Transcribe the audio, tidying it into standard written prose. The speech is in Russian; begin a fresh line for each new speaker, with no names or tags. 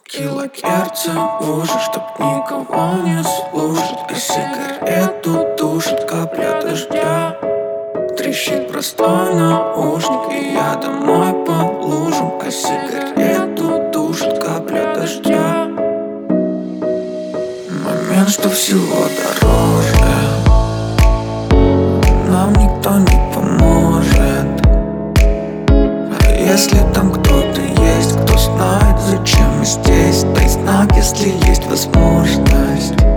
Килогерца в уши, чтоб никого не слушать, а сигарету тушит капля дождя. Трещит простой наушник, и я домой по лужам, а сигарету тушит капля дождя. Момент, что всего дороже, нам никто не поможет. А если там кто-то есть, кто знает, зачем мы здесь, дай знак, если есть возможность.